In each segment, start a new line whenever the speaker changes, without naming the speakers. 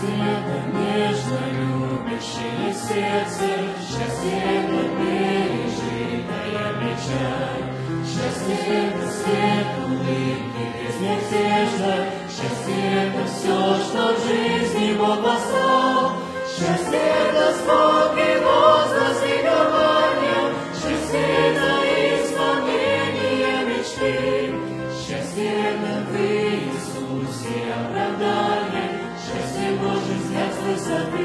это нежно любящее сердце, счастье это пережитая печаль. Счастье это свет улыбки безмятежно, счастье это все, что в жизни Бог послал. Счастье это звук и возглас ликования, счастье это исполнение мечты. Счастье это в Иисусе оправдание, счастье Божий взгляд с высоты.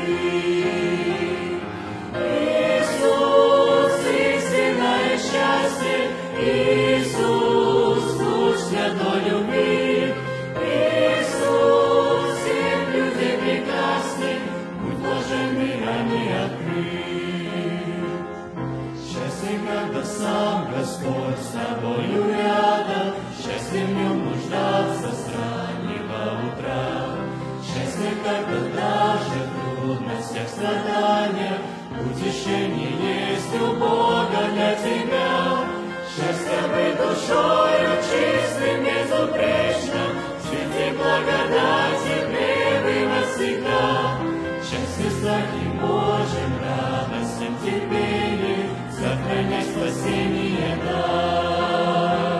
Иисус, истинное счастье, Иисус, луч святой любви. Иисус, всех людей прекрасней, будь блаженный, ранее открыт. Счастье, когда сам Господь с тобою рядом, счастье в нем нуждаться с раннего утра. Счастье, когда даже в трудностях, страданиях утешение есть у Бога для тебя. Счастье быть душою чистым, безупречным, цвети благодати пребывать всегда. Счастье с таким Божьим радостным терпением сохранять спасение дар.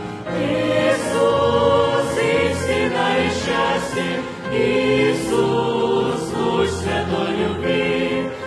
Иисус, истинное счастье, Иисус, луч святой любви.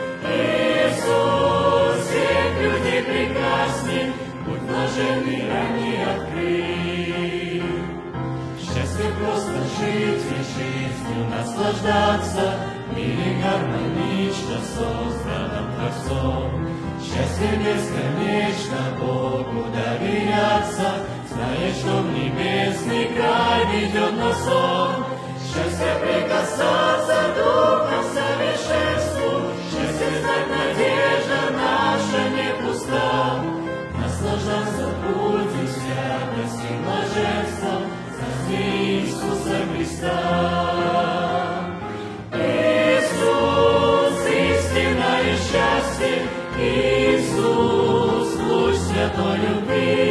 Иисус, всех людей прекрасней, будь блаженный, ранее открыт. Счастье просто жить и жизнью наслаждаться, в мире гармонично созданном Творцом. Счастье бесконечно Богу доверяться, зная, что в небесный край ведет нас сон. Счастье прикасаться духом совершенству, счастье знать, надежда наша не пуста. Наслаждаться будем святостью и блаженством за Иисуса Христа. Иисус, истинное счастье, Иисус, луч святой любви.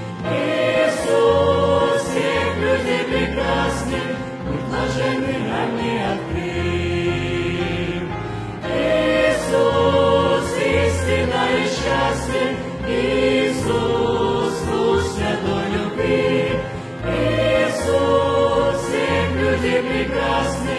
Иисус, всех людей прекрасней, будь блаженный, ранее открыт. Иисус, истинное счастье, Иисус, луч святой любви. Иисус, всех людей прекрасный,